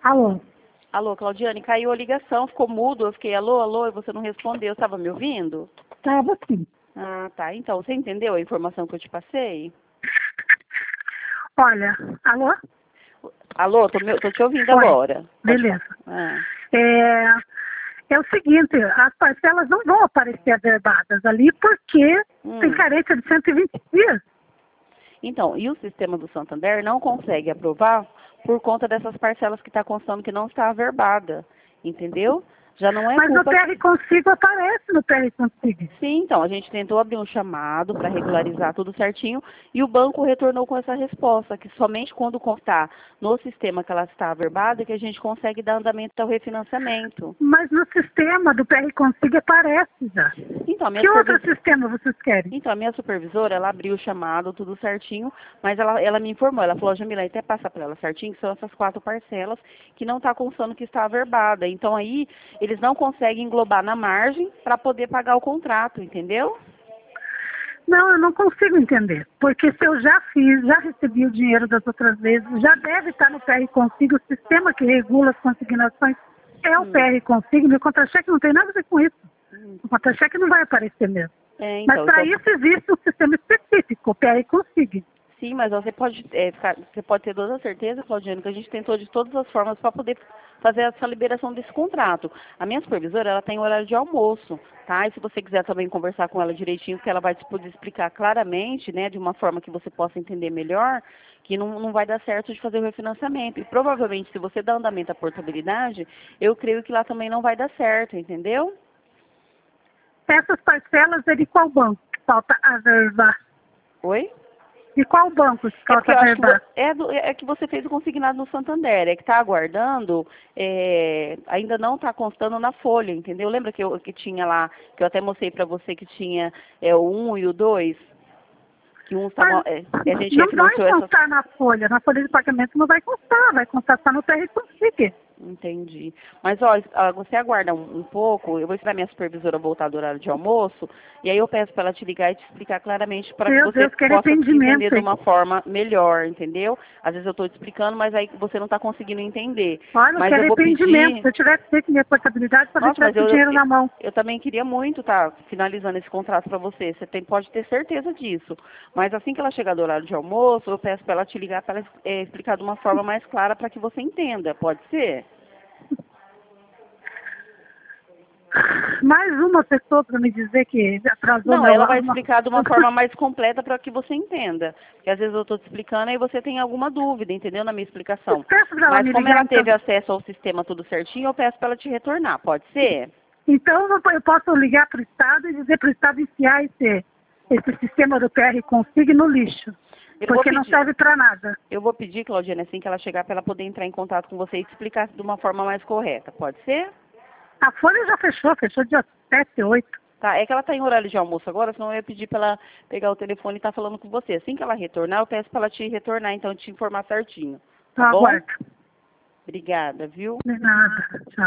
Alô? Alô, Claudiane, caiu a ligação, ficou mudo, eu fiquei alô, alô, e você não respondeu. Estava me ouvindo? Tava sim. Ah, tá. Então, você entendeu a informação que eu te passei? Olha, alô? Alô, tô te ouvindo Oi. agora. Pode Beleza. falar. Ah. É o seguinte, as parcelas não vão aparecer averbadas ali porque tem carência de 120 dias. Então, e o sistema do Santander não consegue aprovar por conta dessas parcelas que está constando que não está averbada, entendeu? Já não é Mas no culpa... PR Consigo aparece no PR Consigo. Sim, então, a gente tentou abrir um chamado para regularizar tudo certinho e o banco retornou com essa resposta, que somente quando constar no sistema que ela está averbada que a gente consegue dar andamento ao refinanciamento. Mas no sistema do PR Consigo aparece já. Então, a minha Que outro sistema vocês querem? Então, a minha supervisora, ela abriu o chamado, tudo certinho, mas ela me informou, ela falou, Jamila, até passar para ela certinho, que são essas 4 parcelas que não está constando que está averbada. Então, aí, eles não conseguem englobar na margem para poder pagar o contrato, entendeu? Não, eu não consigo entender. Porque se eu já fiz, já recebi o dinheiro das outras vezes, já deve estar no PR Consigo, o sistema que regula as consignações é o PR Consigo, meu contra-cheque não tem nada a ver com isso. O contra-cheque não vai aparecer mesmo. Mas para isso existe um sistema específico, o PR Consigo. Sim, mas você pode, você pode ter toda a certeza, Claudiane, que a gente tentou de todas as formas para poder fazer essa liberação desse contrato. A minha supervisora, ela tem horário de almoço, tá? E se você quiser também conversar com ela direitinho, que ela vai te poder explicar claramente, né, de uma forma que você possa entender melhor, que não vai dar certo de fazer o refinanciamento. E provavelmente, se você dá andamento à portabilidade, eu creio que lá também não vai dar certo, entendeu? Essas parcelas é de qual banco que falta averbar? Oi? De qual banco que falta averbar? É que você fez o consignado no Santander, é que está aguardando, ainda não está constando na folha, entendeu? Lembra que tinha lá, que eu até mostrei para você que tinha o 1 e o 2? Que um estava, a gente não vai refinanciou constar na folha de pagamento não vai constar só no PR Consigo. Entendi. Mas, ó, você aguarda um pouco, eu vou esperar minha supervisora voltar do horário de almoço, e aí eu peço para ela te ligar e te explicar claramente para que você possa entender de uma forma melhor, entendeu? Às vezes eu estou te explicando, mas aí você não está conseguindo entender. Olha, Mas eu quero eu vou arrependimento. pedir... Se eu tivesse feito minha portabilidade, talvez Nossa, mas tivesse o dinheiro na mão. eu também queria muito estar finalizando esse contrato para você. Você pode ter certeza disso. Mas assim que ela chegar do horário de almoço, eu peço para ela te ligar para ela explicar de uma forma mais clara para que você entenda. Pode ser? Mais uma pessoa para me dizer que atrasou Não, ela vai explicar de uma forma mais completa para que você entenda. Porque às vezes eu estou te explicando e você tem alguma dúvida, entendeu? Na minha explicação. Mas como ela teve acesso ao sistema tudo certinho, eu peço para ela te retornar. Pode ser? Então eu posso ligar para o Estado e dizer para o Estado enfiar esse sistema do PR Consigo no lixo. Porque não serve para nada. Eu vou pedir, Claudiane, assim que ela chegar, para ela poder entrar em contato com você e te explicar de uma forma mais correta. Pode ser? A folha já fechou dia 7, 8. Tá, é que ela está em horário de almoço agora, senão eu ia pedir para ela pegar o telefone e estar falando com você. Assim que ela retornar, eu peço para ela te retornar, então, te informar certinho. Tá bom? Aguardo. Obrigada, viu? De nada. Tchau.